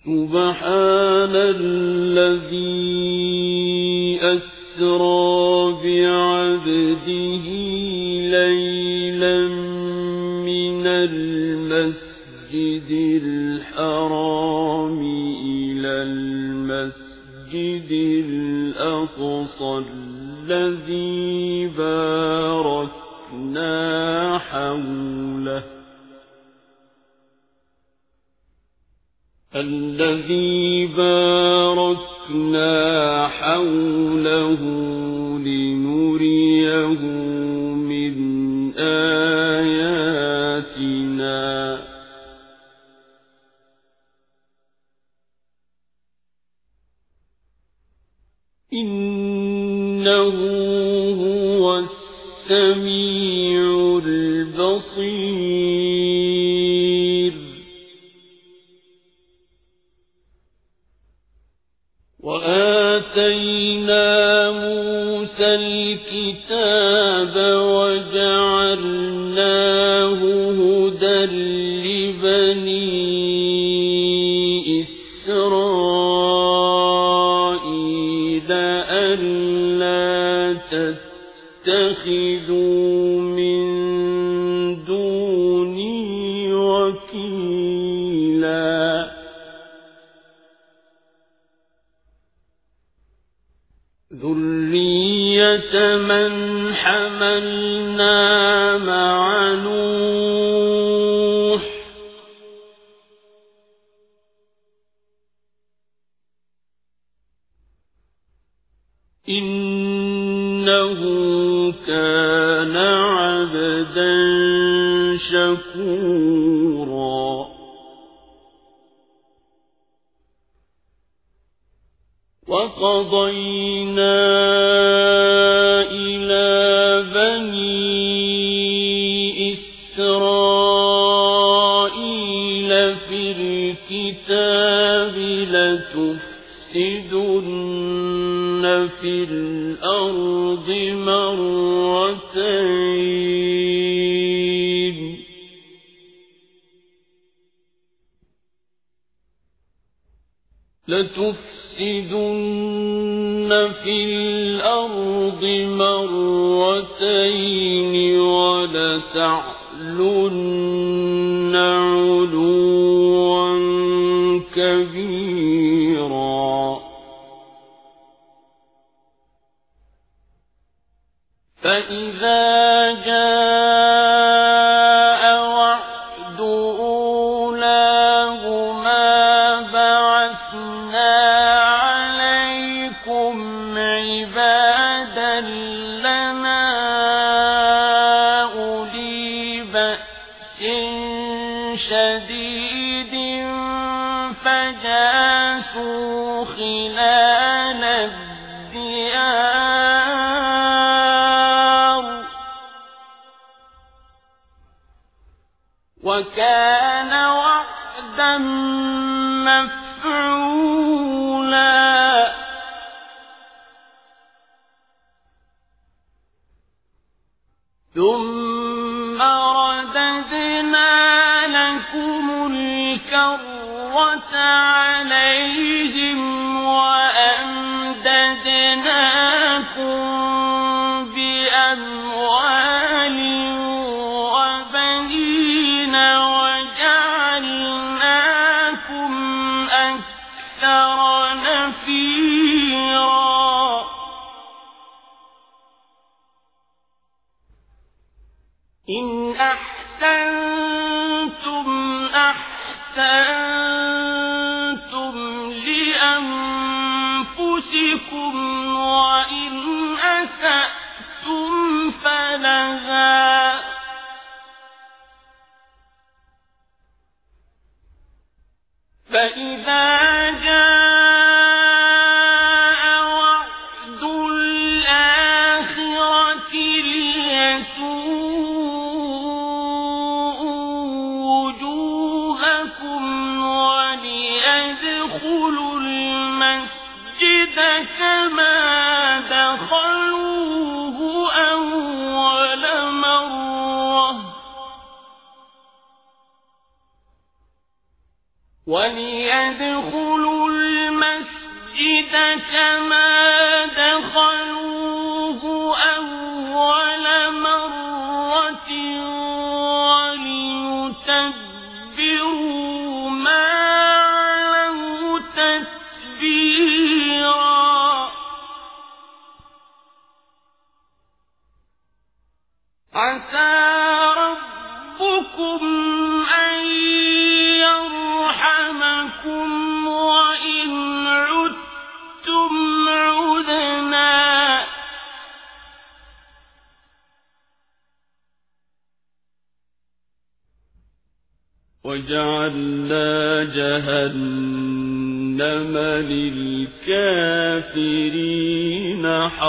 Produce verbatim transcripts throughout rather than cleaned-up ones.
سبحان الذي أسرى بعبده ليلا من المسجد الحرام إلى المسجد الأقصى الذي باركنا حوله الذي باركنا حوله لنريه من آياتنا إنه هو السميع البصير وآتينا موسى الكتاب وجعلناه هدى لبني إسرائيل ألا تتخذوا من دوني وكيلا ذرية من حملنا مع نوح إنه كان عبدا شكورا وقضينا إلى بني إسرائيل في الكتاب لتفسدن في الأرض مرتين لتفسدن في الأرض مرتين ولتعلن علوا كبيرا فإذا جاء وعد أولاهما بعثنا عليكم عبادا لنا أولي بأس شديد فجاسوا خلال الديار وكان وعدا مفعولا ثم رددنا لكم الكرة عليهم وأمددناكم بأموال وبنين وجعلناكم أكثر نفيرا إن أحسنتم أحسنتم لأنفسكم وإن أسأتم فلها فإذا جاء وعد الآخرة ليسوءوا وجوهكم وليدخلوا المسجد كما دخلوه أول مرة وليدخلوا المسجد كما دخلوه أول مرة وليتبروا ما علوا تتبيرا عسى ربكم أن يرحمكم وإن عدتم عدنا وجعلنا جهنم للكافرين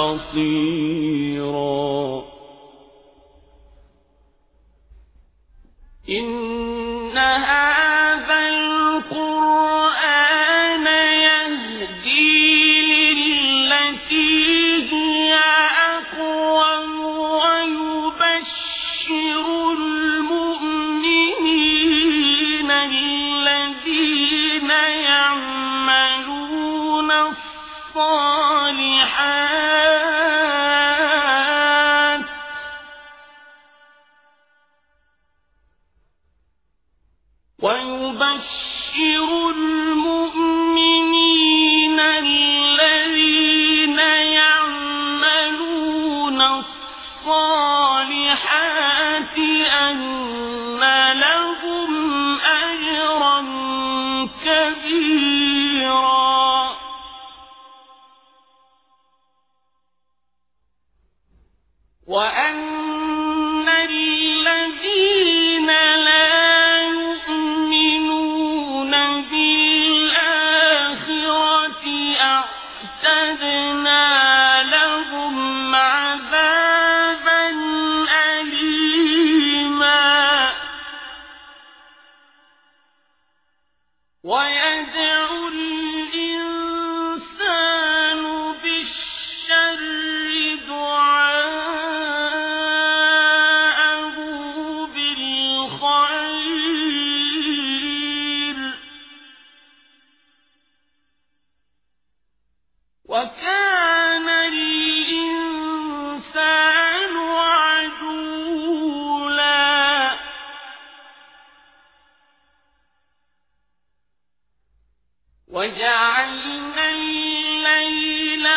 حصيرا إن هذا القرآن يهدي للتي هي أقوم ويبشر المؤمنين الذين يعملون الصالحات ويبشر المؤمنين الذين يعملون الصالحات أن لهم أجرا كبيرا وأن الذين لا أعتدنا لهم عذابا أليما ويدعو الإنسان بالشر دعاءه بالخير وكان الإنسان عجولا وجعلنا الليل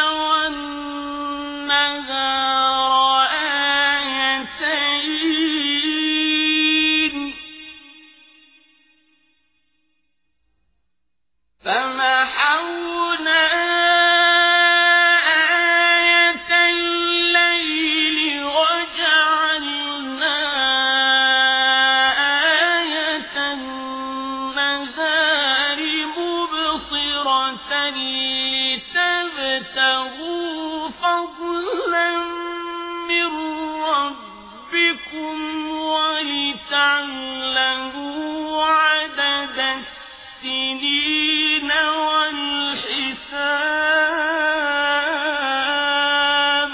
والنهار آيتين فمحونا لتبتغوا فضلا من ربكم ولتعلموا عدد السنين والحساب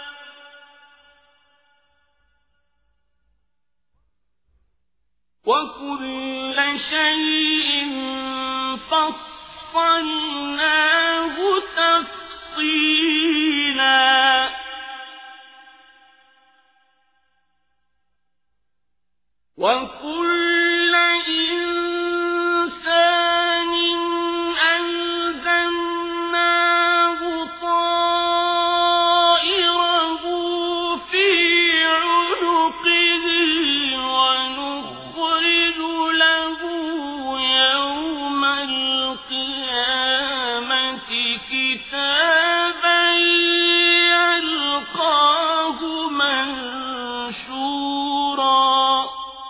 وكل شيء فصلناه تفصيلا وكل إنسان ألزمناه طائره في عنقه ونخرج له يوم القيامة كتابا يلقاه منشورا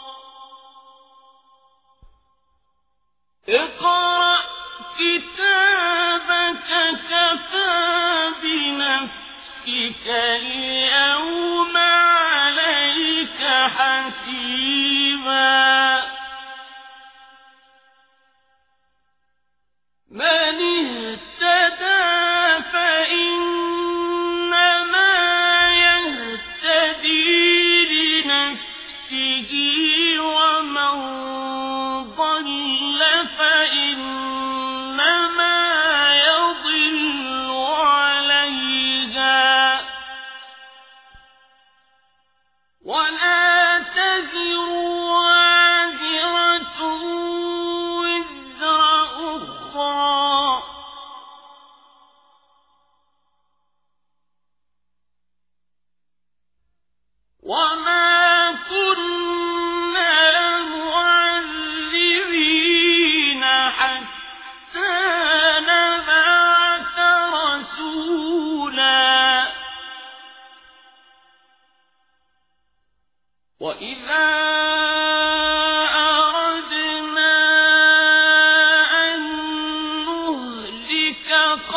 اقرأ كتابك كفى بنفسك اليوم عليك حسيبا من اهتدى فإنما يهتدي لنفسه ومن ضل فإن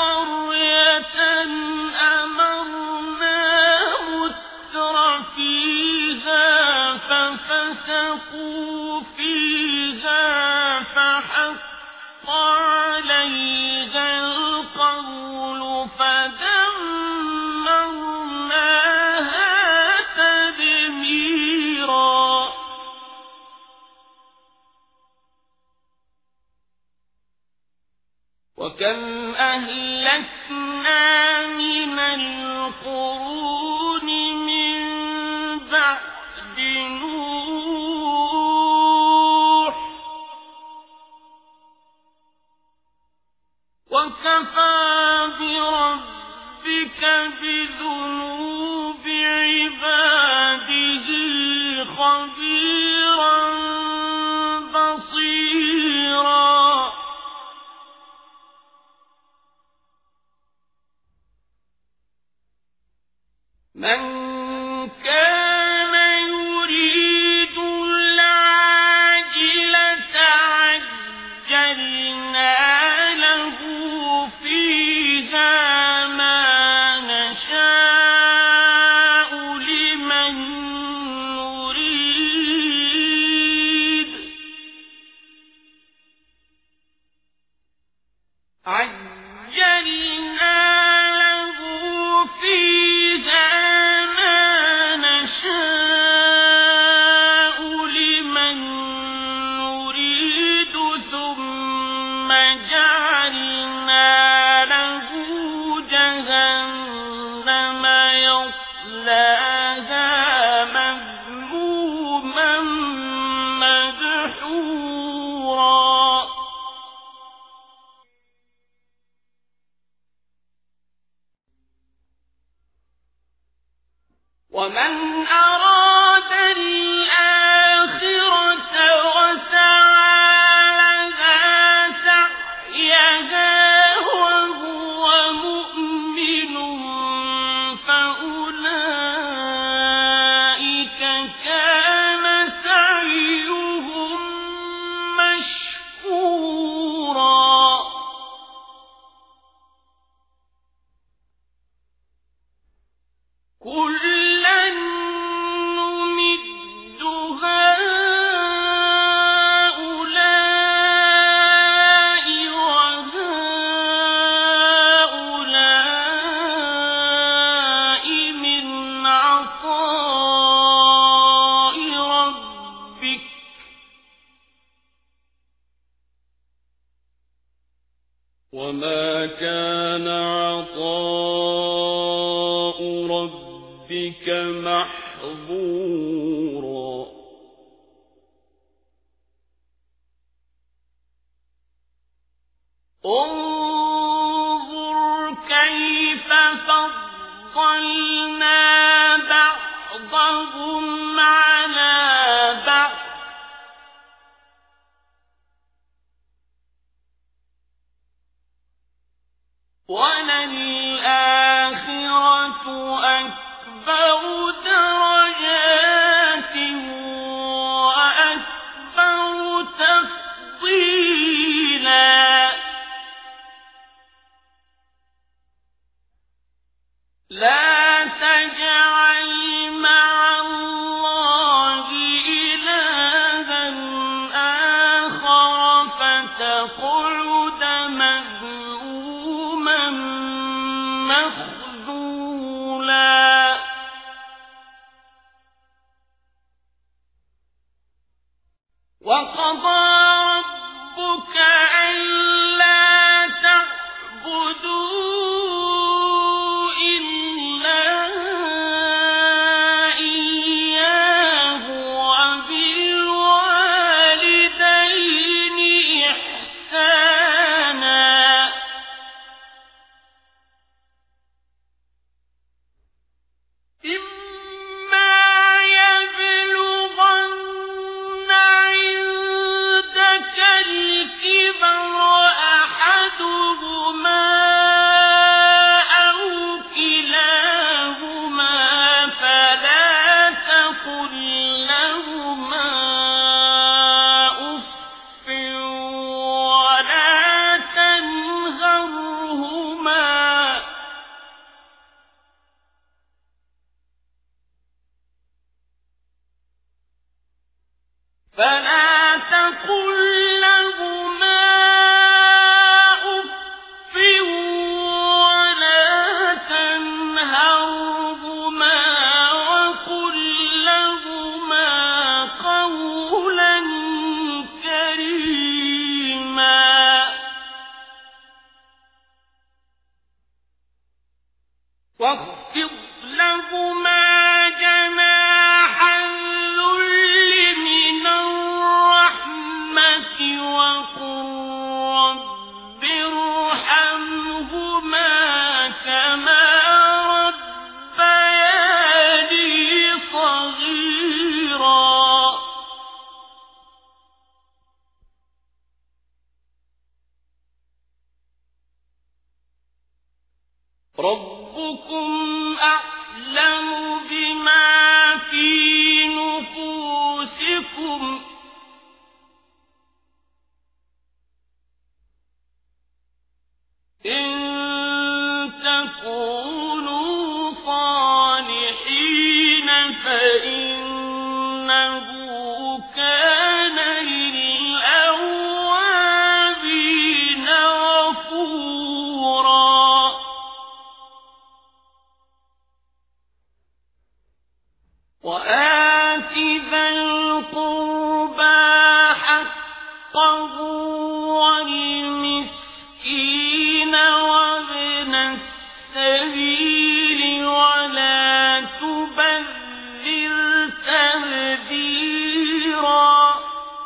قرية أمرنا متر فيها ففسقوا فيها فحق عليها القول فدمرناها تدميرا. وكم أهلكنا من القرون من بعد نوح وكفى بربك بذنوب عباده خبيرا بصيرا. من كان يريد العاجلة عجلنا له فيها ما نشاء لمن نريد عجلنا له فيها ومن أراد الآخرة وسعى لها سعيها وهو مؤمن فأولئك كان سعيهم مشكورا. كلا نمد هؤلاء وهؤلاء من عطاء ربك وما كان عطاء ربك محظورا. انظر كيف فضلنا بعضهم على بعض وللآخرة أكبر درجات وأكبر تفضيلا. لا تجعل مع الله إلها آخر فتقعد مذموما مخذولا. وقضى ربك ألا تعبدوا إلا إياه وبالوالدين إحسانا واخفض لهما جناح الذل من الرحمة وقل رب ارحمهما كما ربياني صغيرا. ربكم أعلم بما في نفوسكم إن تكونوا صالحين فإنه كان للأوابين غفورا. وآت ذا القربى حقه والمسكين وابن السبيل ولا تبذر تبذيرا.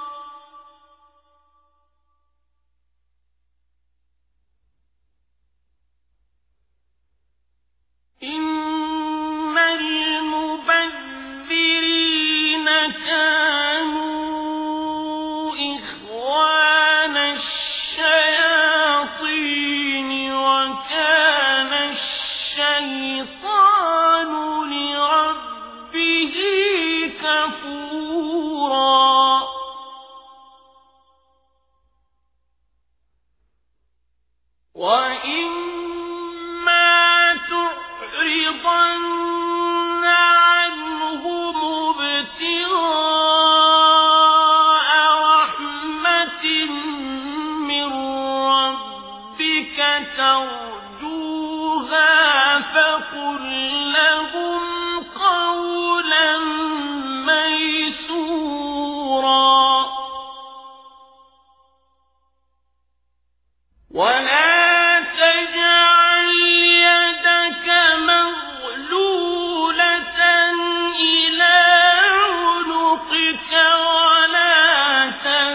إن المبذرين كانوا إخوان الشياطين وكان الشيطان لربه كفورا. وإما تعرضن عنهم ابتغاء رحمة من ربك ترجوها فقل لهم قولا ميسورا. ولا تجعل يدك مغلولة إلى عنقك ولا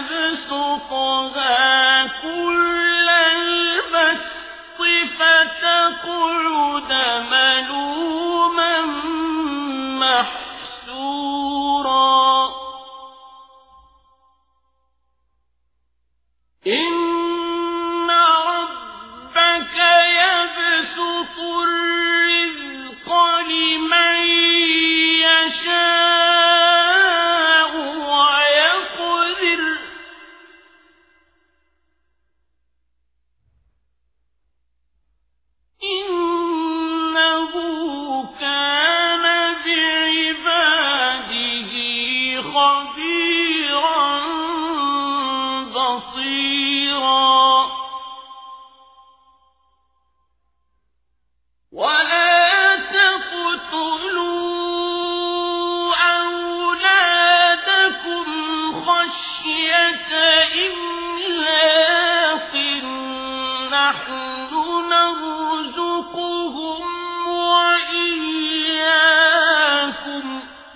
تبسطها كل البسط فتقعد ملوما محسورا. إن ربك يبسط الرزق لمن يشاء ويقدر إنه كان بعباده خبيرا بصيرا. ولا تقتلوا أولادكم خشية إملاق نحن نرزقهم وإياكم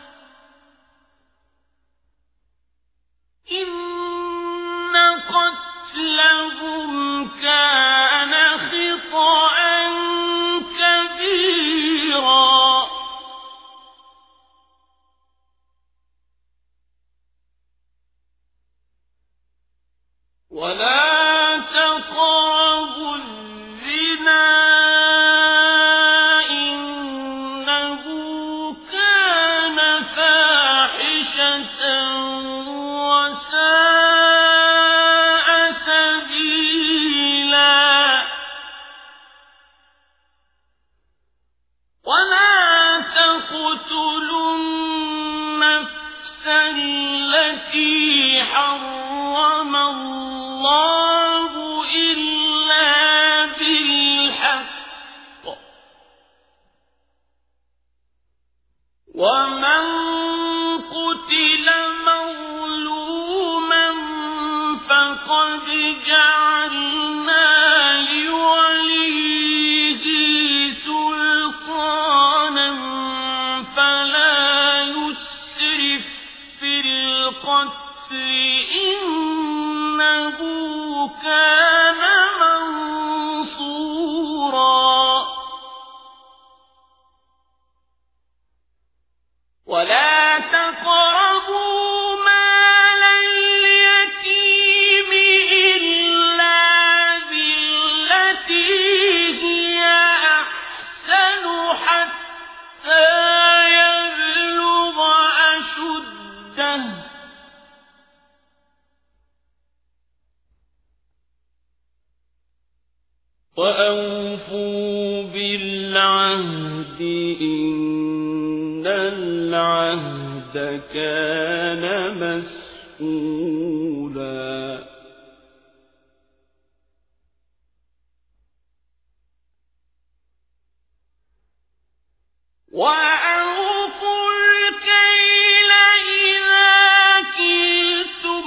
إن قتلهم كان خطأ كبيرا. ولا تقربوا الزنا إنه كان فاحشة وساء سبيلا. ولا تقتلوا النفس التي حرم الله إلا بالحق ومن قتل مظلوما فقد جعلنا لوليه سلطانا كان منصورا ولا تقربوا مال اليتيم إلا بالتي هي أحسن حتى يبلغ أشده وأوفوا بالعهد إن العهد كان مسئولا وأوفوا الكيل إذا كلتم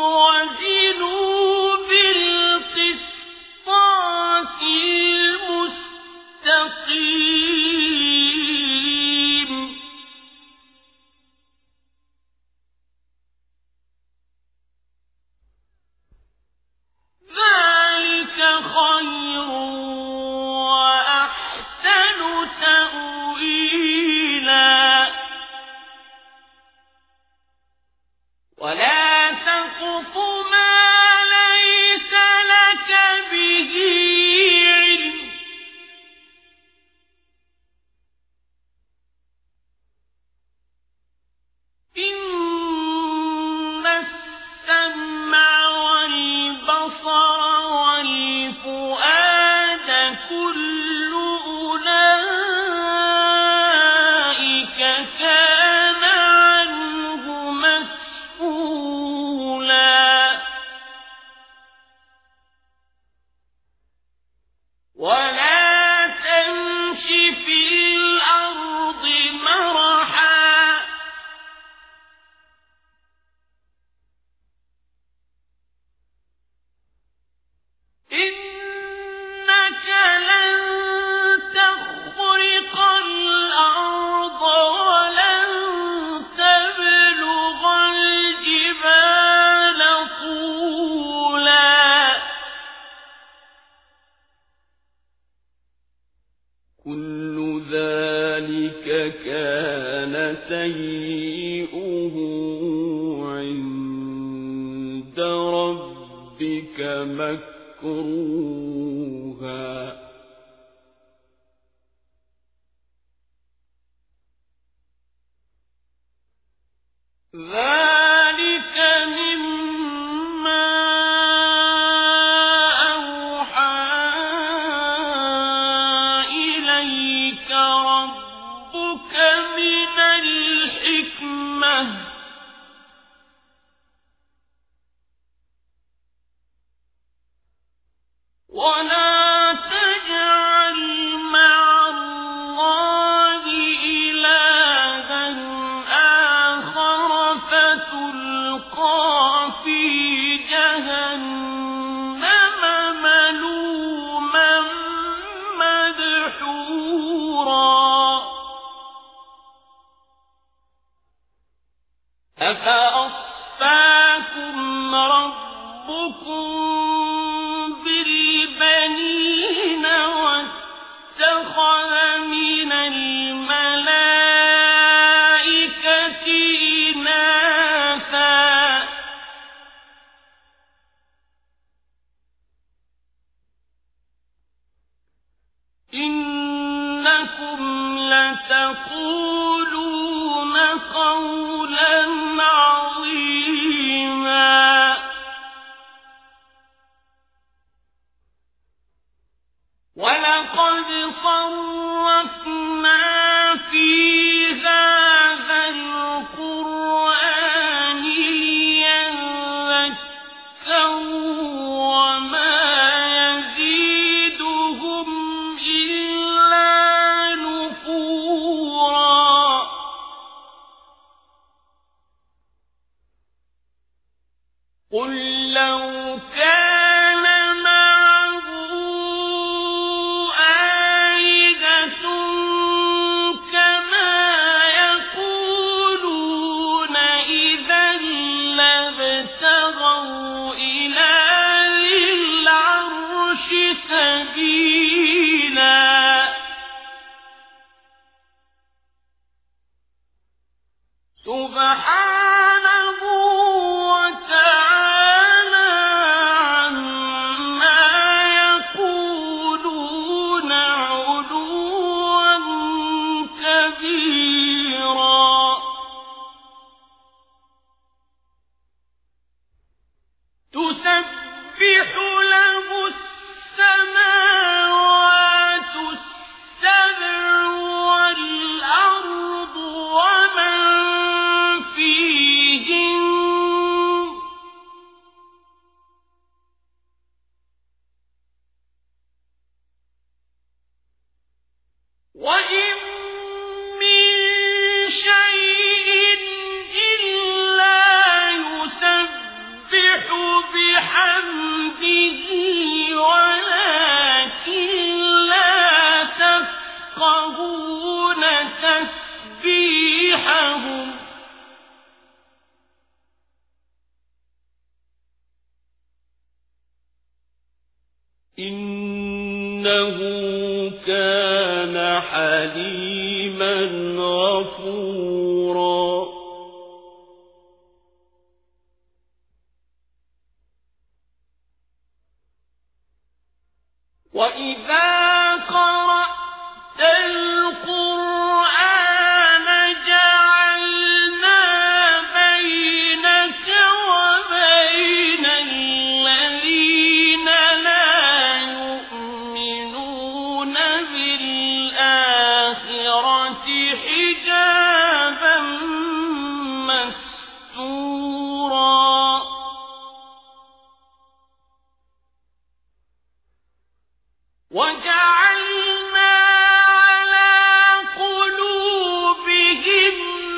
وزنوا بالقسطاس المستقيم ذلك خير وأحسن تأويلا ولا تقف ما ليس لك به علم إن السمع والبصر والفؤاد كل أولئك كان عنه مسؤولا ولا تمش في الأرض مرحا إنك لن تخرق الأرض ولن تبلغ الجبال طولا كل ذلك كان سيئه عند ربك مكروها ذلك مما أوحى إليك ربك من الحكمة ولا تجعل مع الله إلها آخر فتلقى في جهنم ملوما مدحورا أفأصفاكم ربكم بالبنين واتخذ من الملائكة إناثا إنكم لتقولون قولا عظيما ولقد صرفنا في هذا القرآن ليذكروا وما يزيدهم إلا نفورا قل لو كان معه آلهة كما سبيلا سبحانه وتعالى عما يقولون علوا كبيرا تسبح له السماوات السبع والأرض ومن فيهن وإن من شيء إلا يسبح بحمده ولكن لا تفقهون تسبيحهم إنه كان حليما غفورا وإذا قرأت القرآن جعلنا بينك وبين الذين لا يؤمنون بالآخرة حجابا مستورا وجعلنا على قلوبهم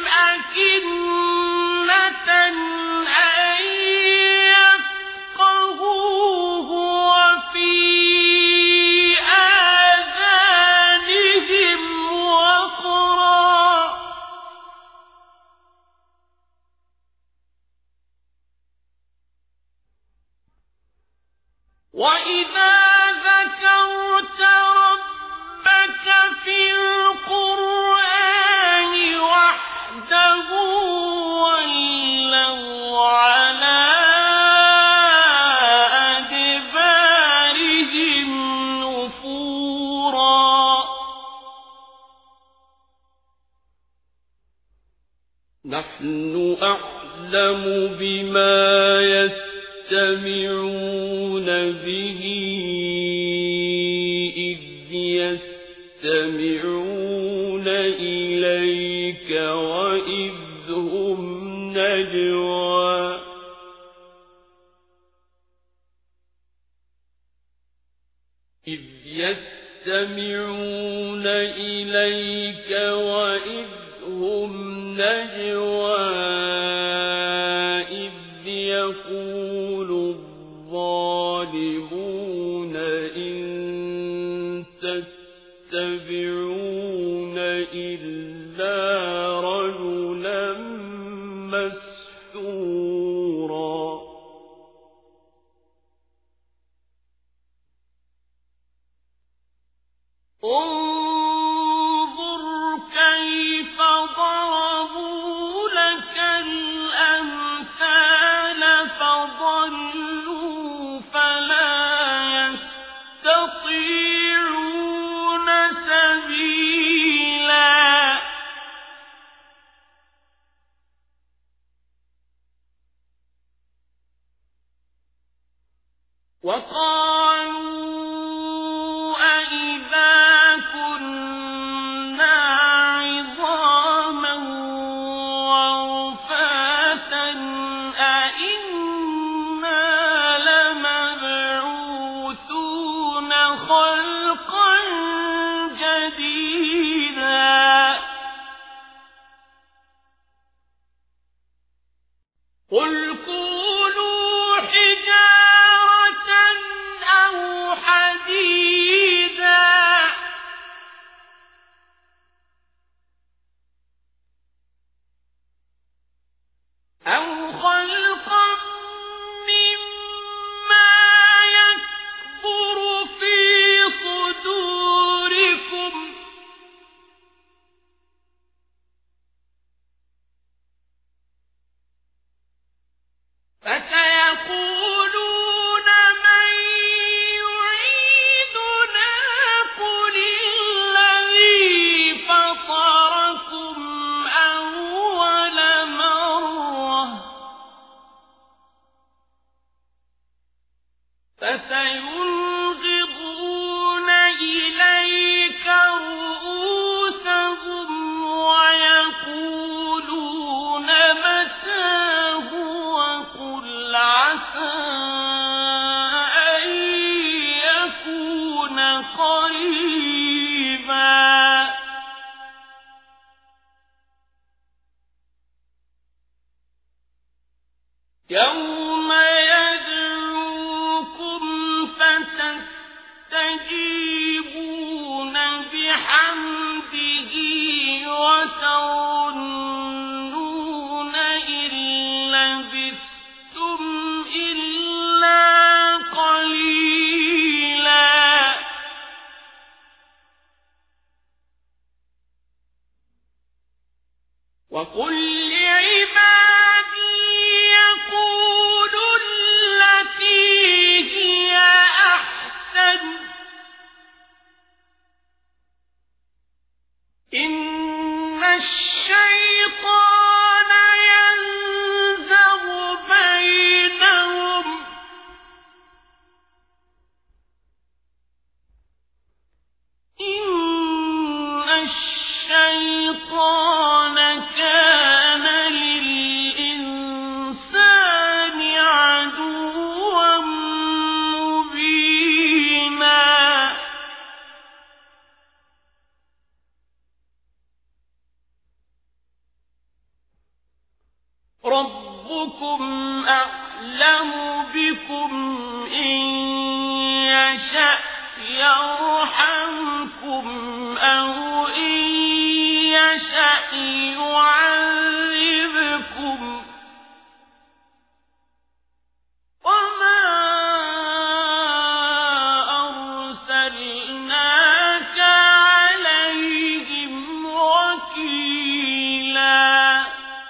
أكنة أن يفقهوه وفي آذانهم وقرا وإذا ذكرت ربك في القرآن وحده ولوا على أدبارهم نفورا نحن أعلم بما يستمعون به إذ يستمعون إليك وإذ هم نجوى إذ يستمعون إليك وإذ هم نجوى إذ يقول الظالمون إن تتبعون إلا رجلا مسحورا انظر كيف ضربوا لك الأمثال فضلوا فلا يستطيعون سبيلا وقالوا أئذا كنا عظاما ورفاتا أئنا لمبعوثون خلقا جديدا قل كونوا حجارة أو حديدا أو خلقا مما يكبر في الشيطان كان للإنسان عدوا مبينا ربكم أعلم بكم إن يشأ يرحمكم أو إن يشأ يعذبكم وما أرسلناك عليهم وكيلا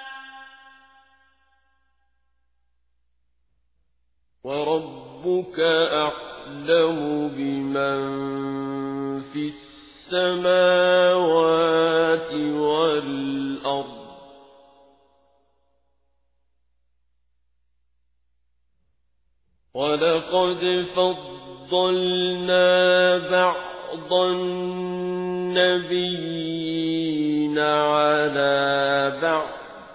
وربك أعلم بمن في السماوات والأرض ولقد فضلنا بعض النبيين على بعض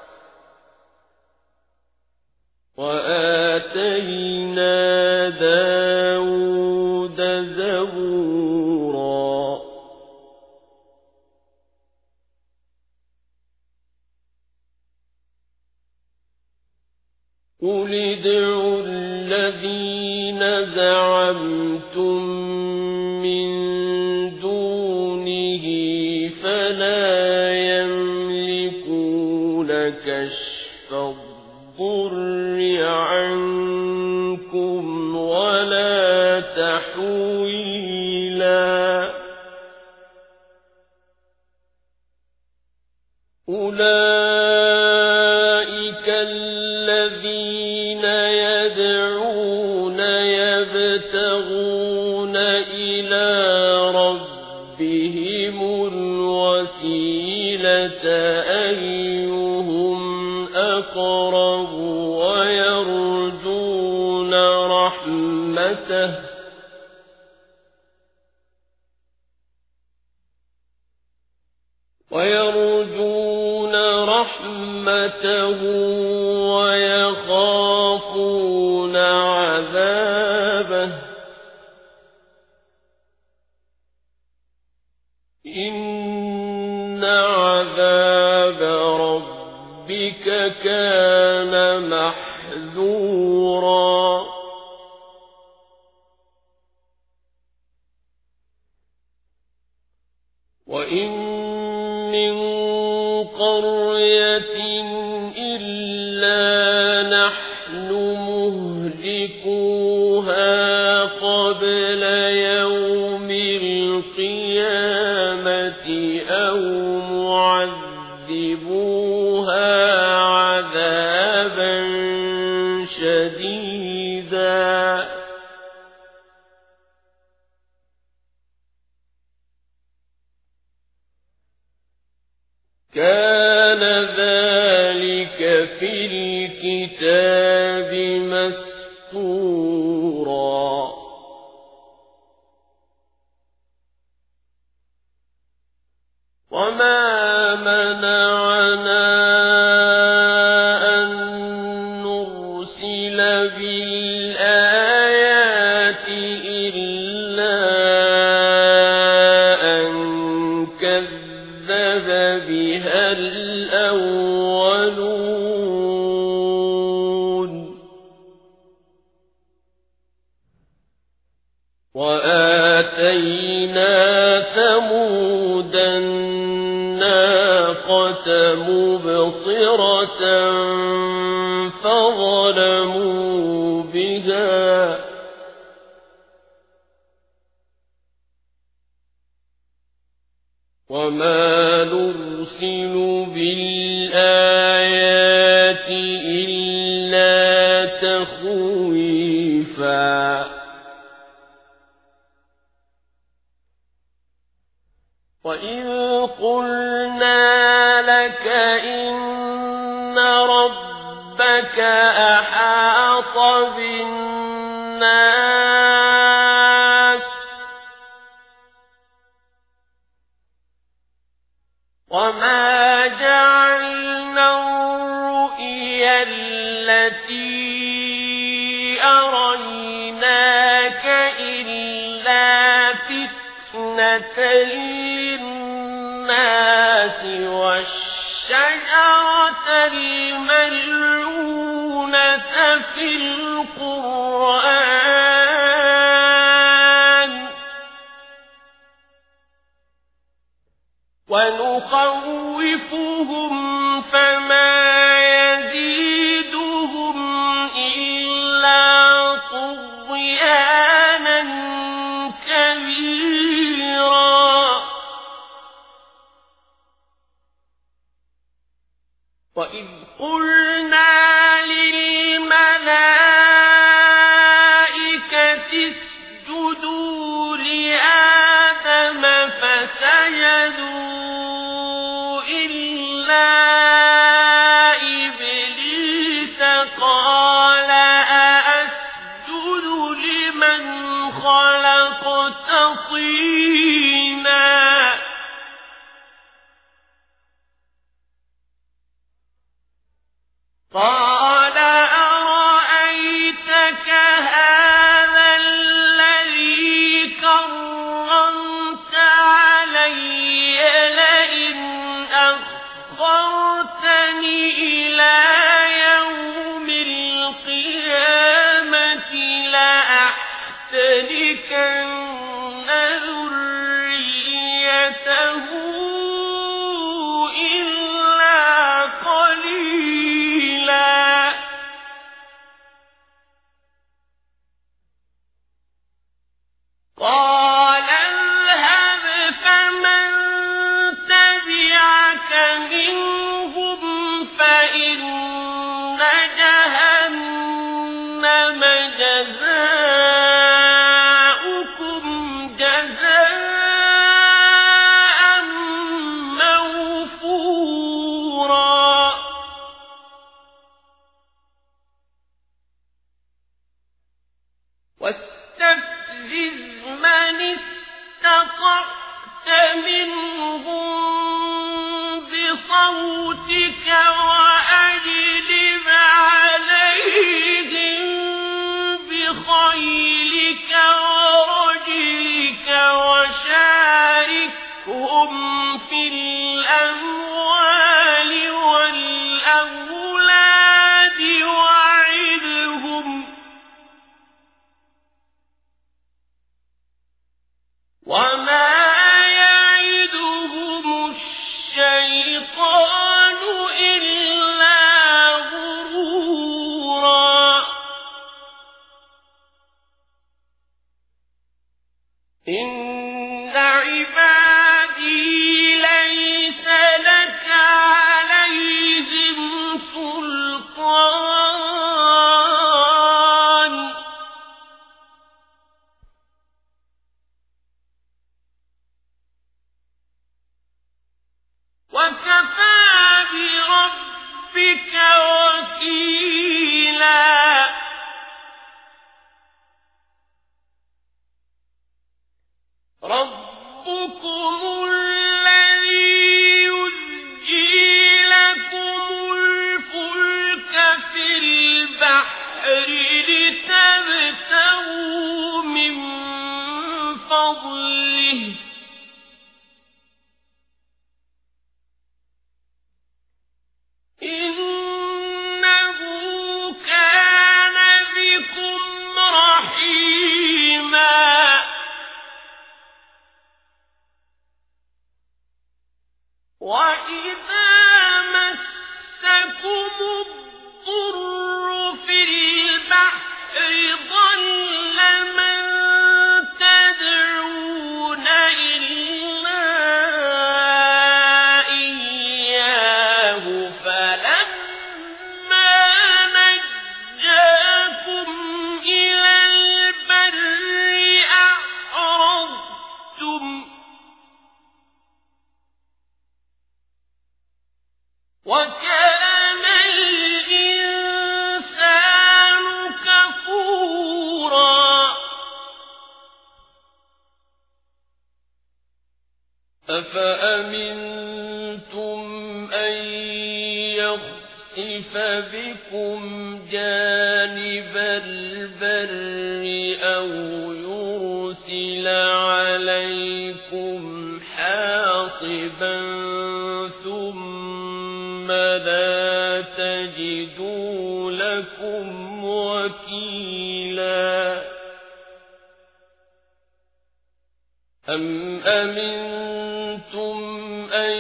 وآتينا داود زبورا قل ادعوا الذين زعمتم من دونه فلا يملكون كشف الضر عنكم ولا تحويلا أولئك الذين يدعون يبتغون إلى ربهم الوسيلة أيهم أقرب ويرجون رحمته ويرجون رحمته ويخافون عذابه إن عذاب ربك كان محذورا وإن من قرية إلا نحن مهلكوها قبل يوم القيامة أو معذبوها عذابا شديدا كان ذلك في الكتاب مسطورا وما منعنا أن نرسل بالآيات إلا أن كذب بها الأولون وآتينا ثمود الناقة مبصرة فظلموا بها وما نرسل بالآيات إلا تخويفا وإذ قلنا لك إن ربك أحاط بالناس الْفِتْنَةَ لِلنَّاسِ وَالشَّجَرَةَ الْمَلْعُونَةَ فِي الْقُرْآنِ وَنُخَوِّفُهُمْ فَمَا يَزِيدُهُمْ إِلَّا طُغْيَانًا كَبِيرًا وَإِذْ قُلْنَا لِلْمَلَائِكَةِ اسْجُدُوا لِآدَمَ فَسَجَدُوا إِلَّا إِبْلِيسَ قَالَ أَأَسْجُدُ لِمَنْ خَلَقْتَ طِينًا قَالَ أَرَأَيْتَكَ هَٰذَا الَّذِي كَرَّمْتَ عَلَيَّ لَئِنْ أَخَّرْتَنِ إِلَىٰ يَوْمِ الْقِيَامَةِ لَأَحْتَنِكَنَّ ذُرِّيَّتَهُ إِلَّا قَلِيلًا قَالَ اذْهَبْ فَمَن تَبِعَكَ مِنْهُمْ فَإِنَّ جَهَنَّمَ جَزَاؤُكُمْ جَزَاءً مَّوْفُورًا وَاسْتَفْزِزْ مَنِ اسْتَطَعْتَ مِنْهُم بِصَوْتِكَ وَأَجْلِبْ عَلَيْهِم بِخَيْلِكَ وَرَجِلِكَ وَشَارِكْهُمْ فِي الْأَمْوَالِ وَالْأَوْلَادِ وَعِدْهُمْ ۚ وَمَا يَعِدُهُمُ الشَّيْطَانُ إِلَّا غُرُورًا إِنَّ عِبَادِي لَيْسَ لَكَ عَلَيْهِمْ سُلْطَانٌ وَكَفَىٰ بِرَبِّكَ وَكِيلًا رَبُّكُمُ الَّذِي يُزْجِي لَكُمُ الْفُلْكَ فِي الْبَحْرِ لِتَبْتَغُوا مِن فَضْلِهِ ۚ إِنَّهُ كَانَ بِكُمْ رَحِيمًا وَإِذَا مَسَّكُمُ الضُّرُّ فِي الْبَحْرِ ضَلَّ مَن تَدْعُونَ إِلَّا إِيَّاهُ فَلَمَّا نَجَّاكُمْ إِلَى الْبَرِّ أَعْرَضْتُمْ ۚ وَكَانَ الْإِنسَانُ كَفُورًا أَفَأَمِنْتُمْ أَن يَخْسِفَ بِكُمْ جَانِبَ الْبَرِّ أَوْ يُرْسِلَ عَلَيْكُمْ كيدكم حاصبا ثم لا تجدوا لكم وكيلا أم أمنتم أن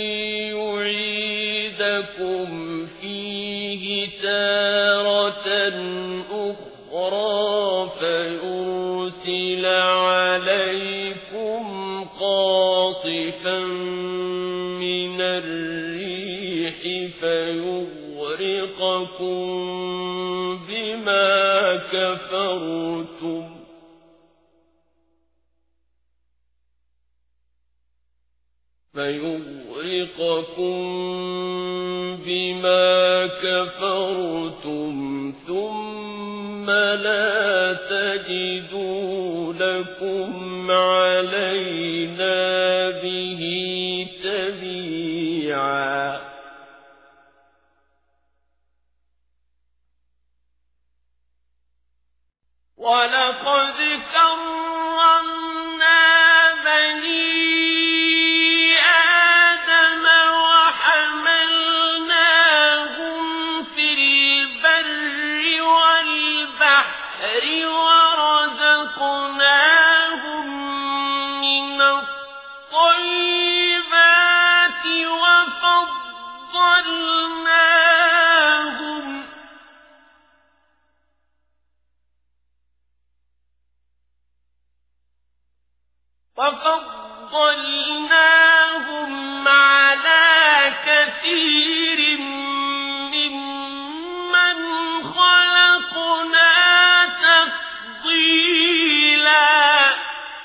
يعيدكم فيه تارة أخرى فيرسل عليكم قاصفا من الريح فيغرقكم بما كفرتم فيغرقكم بما كفرتم ثم لا تجدوا لكم علينا به تبيعا ولقد كرمنا بني ورزقناهم من الطيبات وفضلناهم وفضلناهم على كثير ممن خلقنا تفضيلا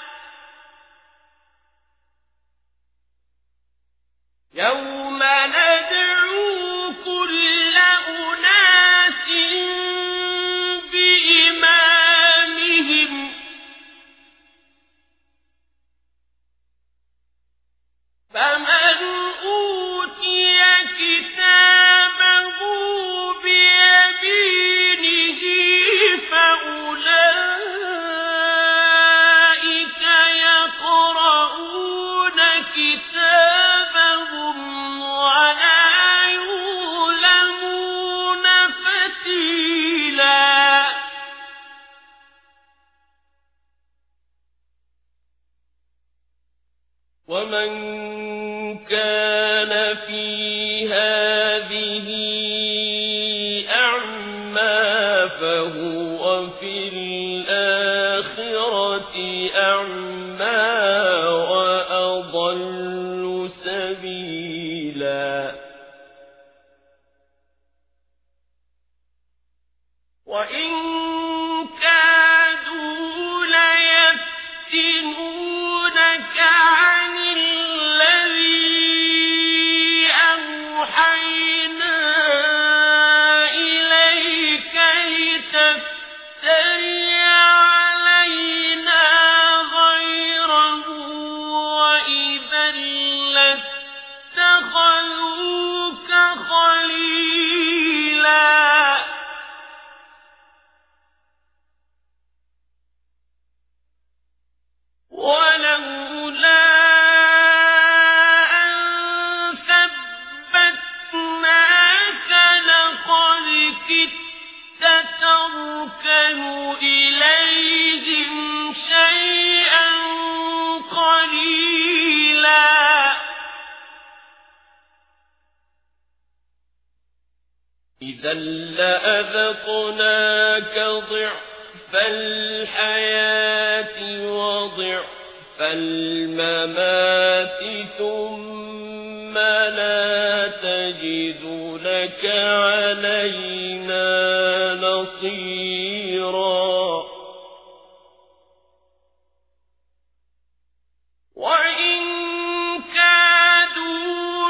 يوم ندعو كل أناس بإمامهم فمن أوتي كتابه بيمينه فأولئك يقرؤون كتابهم ولا يظلمون فتيلا ومن كان في هذه أعمى فهو في الآخرة أعمى وأضل سبيلا وإن كادوا ليفتنونك عن الذي أوحينا إليك لتفتري علينا غيره وإذا لاتخذوك خليلا ولولا أن ثبتناك لقد كدت تركن إليهم شيئا قليلا إذا لأذقناك ضعف الحياة وضعف الممات ثم لا تجد لك علينا نصيرا وإن كادوا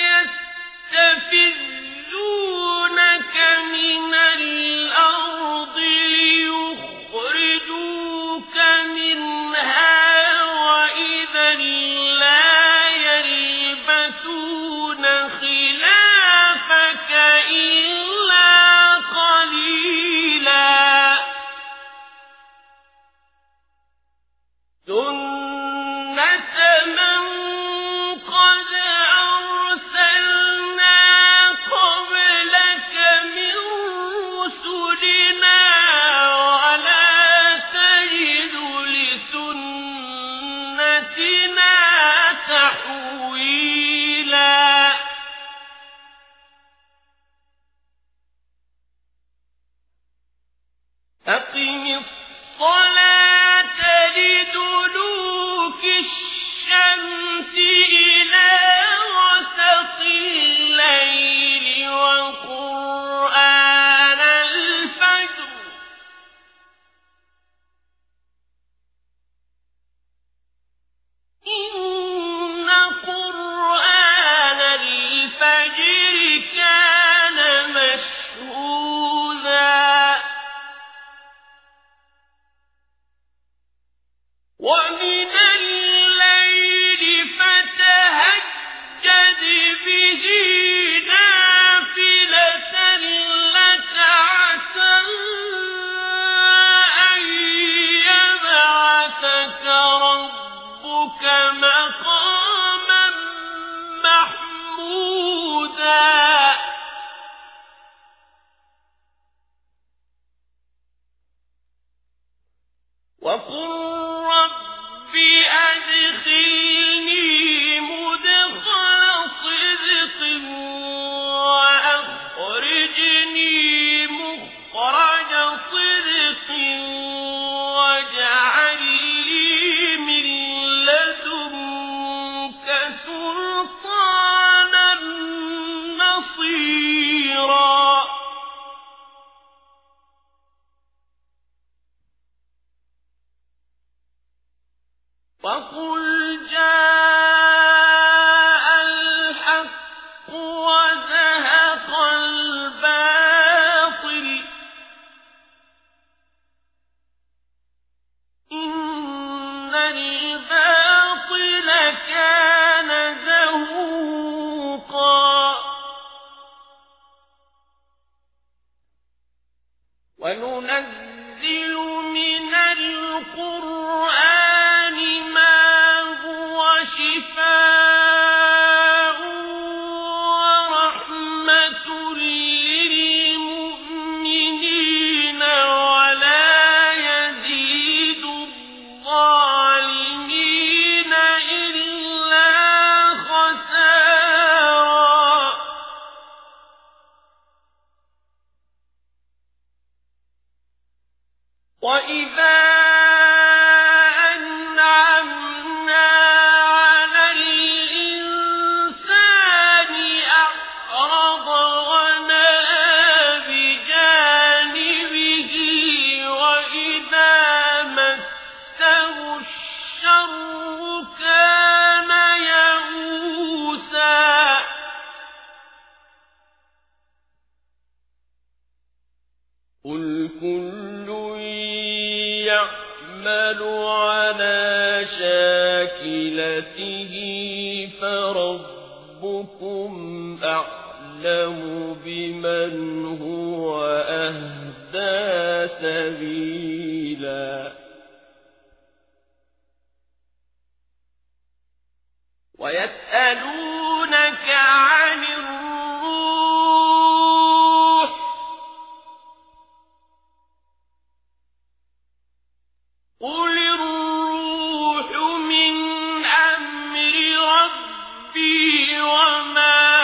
ليستفزونك من الأرض ليخرجوك منها وإذا لا يلبثون خلافك إلا قليلا سنة تحويلا أقم الصلاة لدلوك الشمس إلى غسق الليل وقرآن الفجر إن قرآن الفجر كان مشهودا ومن الليل فتهجد به نافلة لك عسى أن يبعثك ربك مقاما محمودا وقل رب أدخلني مدخل صدق وأخرجني مخرج صدق واجعل لي من لدنك سلطانا نصيرا وقل جاء الحق وزهق الباطل إن الباطل كان زهوقا وننزل من القرآن شفاء ورحمة للمؤمنين ولا يزيد الظالمين إلا خسارا وإذا قل كل يعمل على شاكلته فربكم أعلم بمن هو أهدى سبيلا ويسألونك عن الروح قل الروح من أمر ربي وما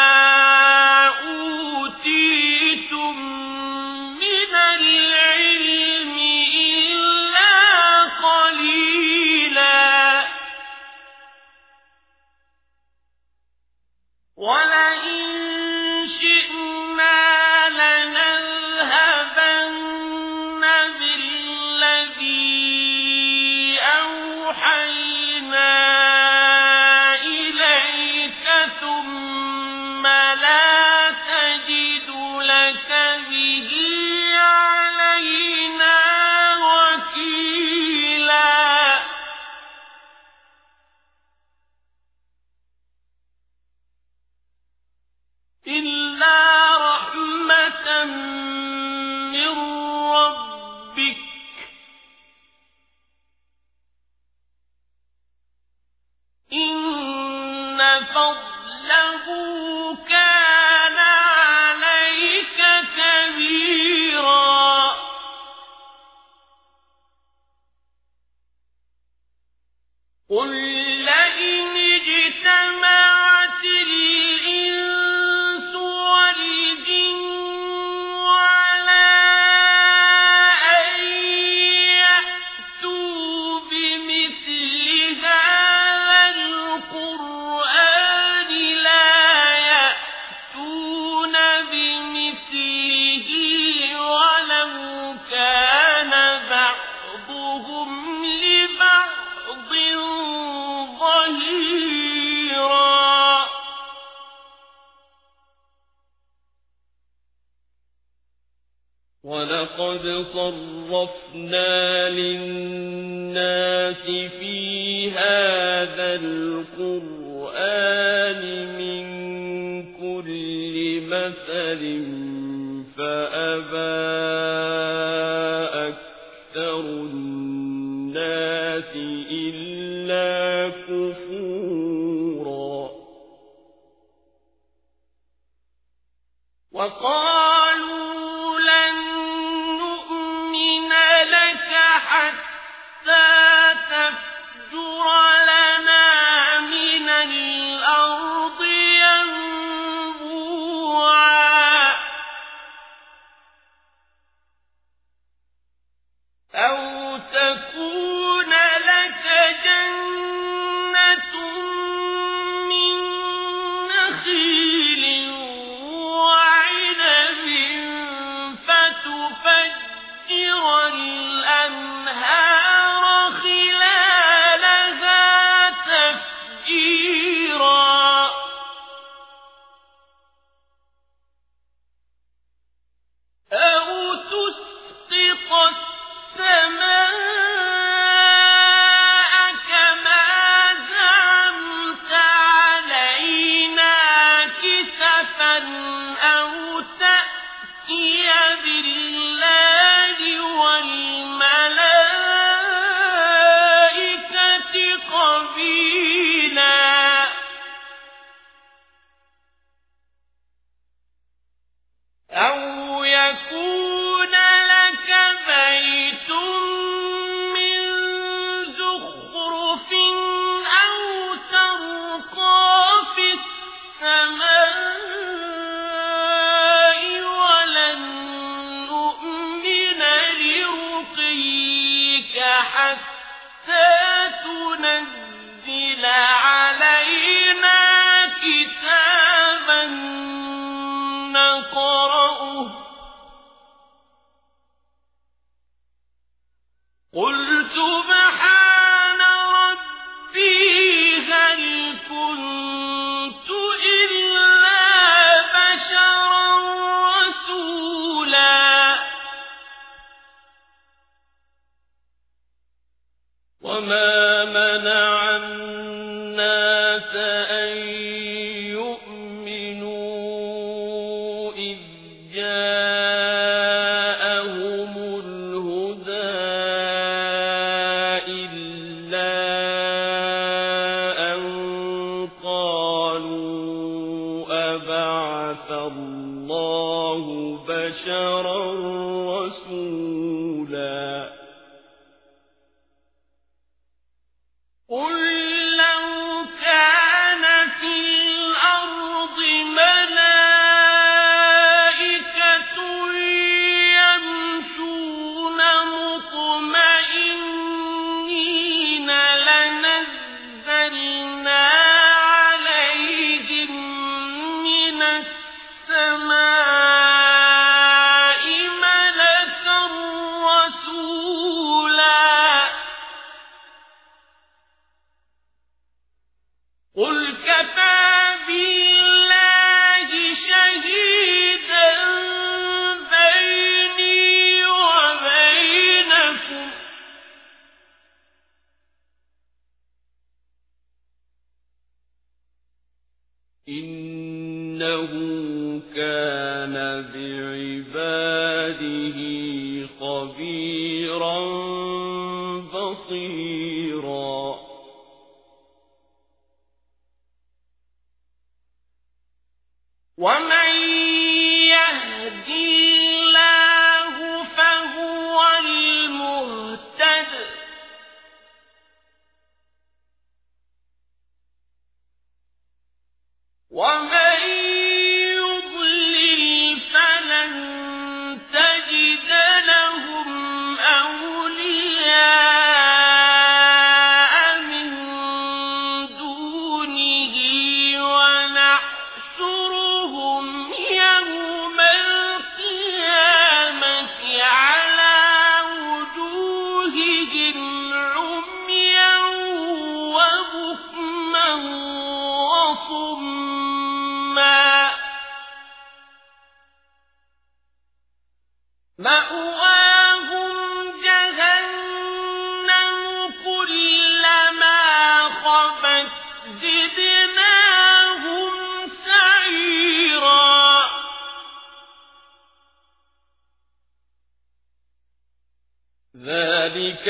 أوتيتم من العلم إلا قليلا ولئن شئنا لنذهبن بالذي أوحينا إليك ثم لا تجد لك به علينا وكيلا إلا رحمة من ربك إن فضله كان عليك كبيرا قل لئن ولقد صرفنا للناس في هذا القرآن من كل مثل فأبى أكثر الناس إلا كفورا وقالوا لن نؤمن لك حتى تفجر لنا من الأرض ينبوعا أو تكون لك جنة من نخيل وعنب فتفجر الأنهار خلالها تفجيرا أو تسقط السماء كما زعمت علينا كسفا أو تأتي بالله والملائكة قبيلا أو يكون لك بيت من زخرف أو ترقى في السماء ولن نؤمن لرقيك حتى تنزل علينا كتابا نقرأه قل سبحان ربي هل كنت إلا بشرا رسولا وما منع الناس أن يؤمنوا إذ جاءهم الهدى إلا أن قالوا أبعث الله بشرا رسولا قل لو كان في الأرض ملائكة يمشون مطمئنين لنزلنا عليهم من السماء ملكا رسولا قل كفى بالله شهيدا بيني وبينكم إنه كان بعباده خبيرا بصيرا ومن يهد الله فهو المهتد ومن يضلل فلن تجد لهم أولياء من دونه ونحشرهم يوم القيامة على وجوههم عميا وبكما وصما مأواهم ذلك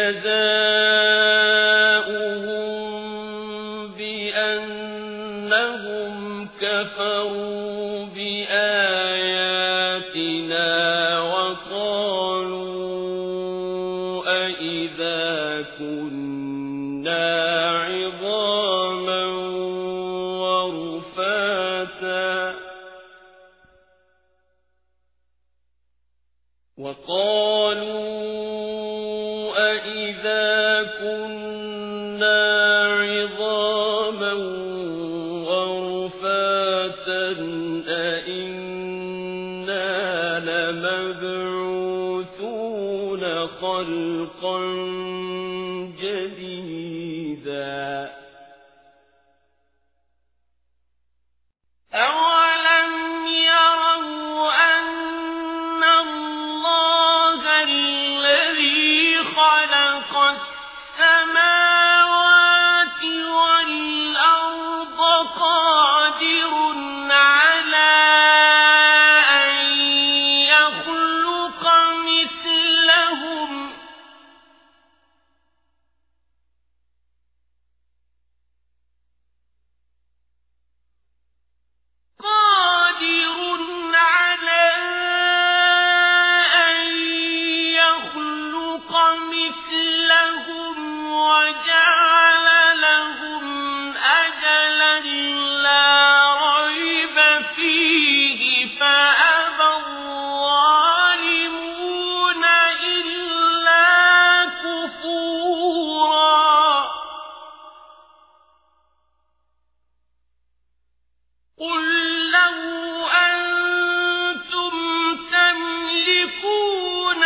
جزاؤهم بأنهم كفروا بآياتنا وقالوا أإذا كنا عظاما ورفاتا وقالوا أإذا كنا عظاما ورفاتا أإنا لمبعوثون خلقا جديدا أولم يروا أن الله الذي خلق السماوات والأرض قادر على أن يخلق مثلهم قادر على أن يخلق مثلهم وجعل لهم أجلا لا ريب فيه فأبى الظالمون إلا كفورا قل لو أنتم تملكون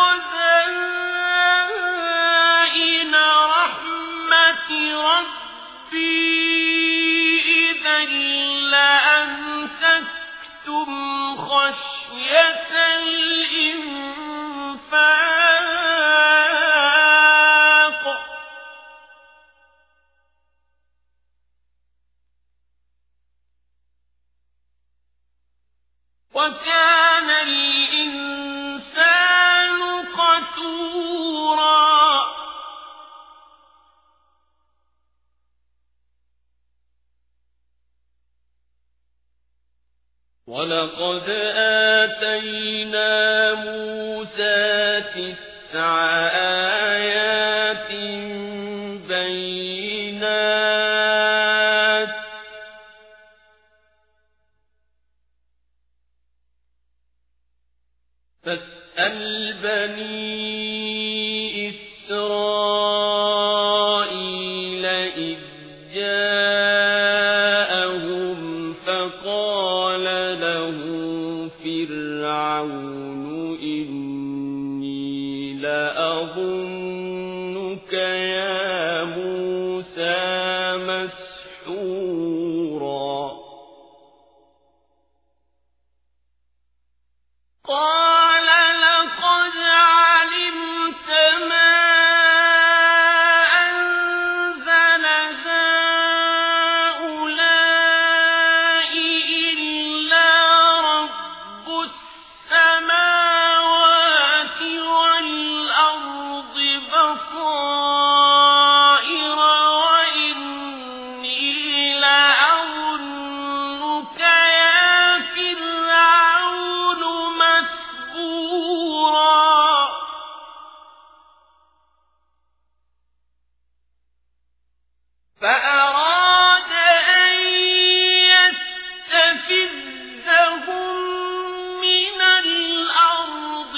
خزائن رحمة ربي إذا لأمسكتم خشية الإنفاق وكان الإنسان قتورا ولقد آتينا موسى تسع آيات بينات فاسأل بني إسرائيل إذ جاءهم فقال له فرعون إني لأظنك يا موسى مسحورا قال لقد علمت ما أنزل هؤلاء إلا رب السماوات والأرض بصائر وإني لأظنك يا فرعون مسحورا فأراد أن يستفزهم من الأرض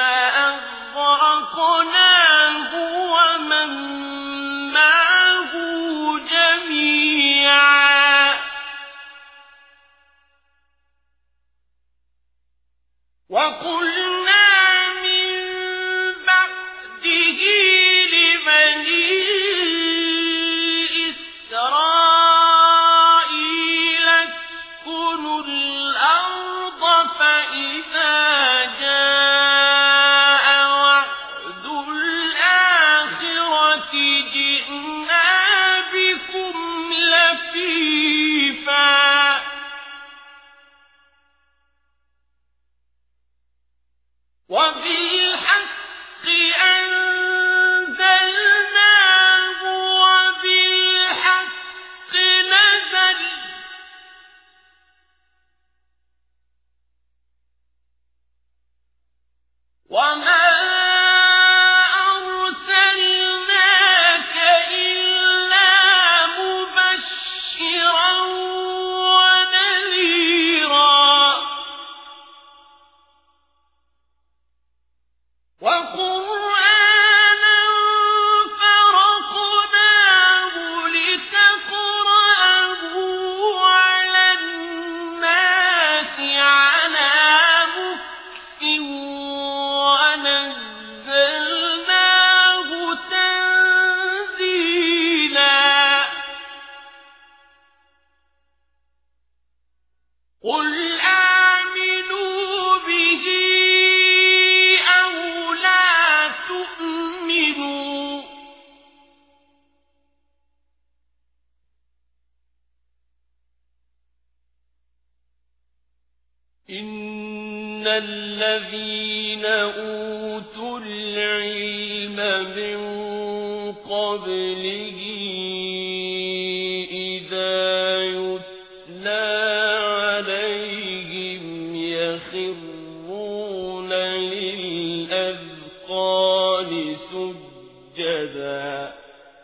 فأغرقناه ومن معه جميعا وقلنا من بعده لبني إسرائيل إن الذين أوتوا العلم من قبله إذا يتلى عليهم يخرون للأذقان سجدا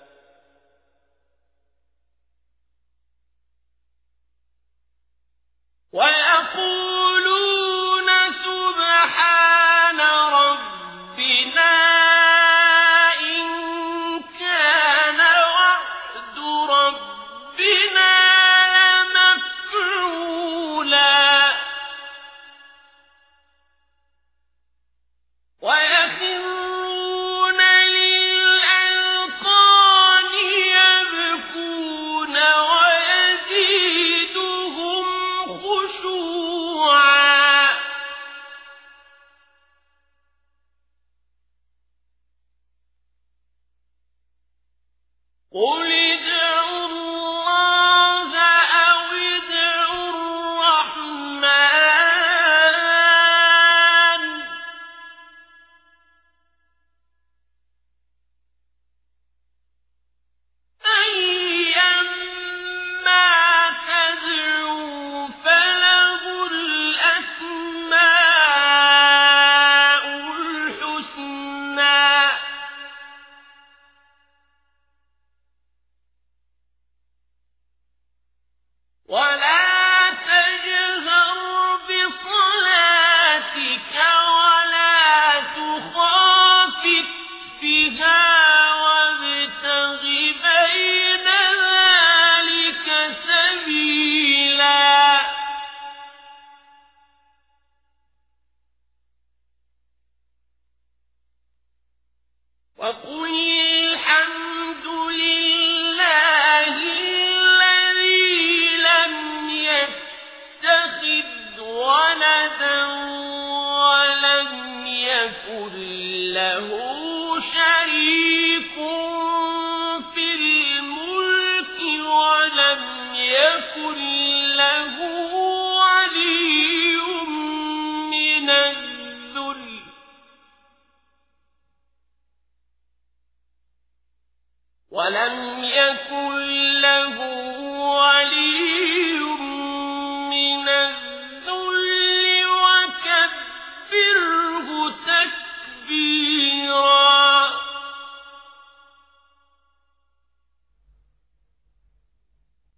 ويقولون سبحان ربنا إن كان وعد ربنا لمفعولا ويخرون للأذقان يبكون ويزيدهم خشوعا قل ادعوا الله أو ادعوا الرحمن أيما تدعوا فله الأسماء الحسنى ولا تجهر بصلاتك ولا تخافت بها وابتغ بين ذلك سبيلا وقل الحمد لله الذي لم يتخذ ولدا ولم يكن له شريك في الملك ولم يكن له ولي من الذل ولم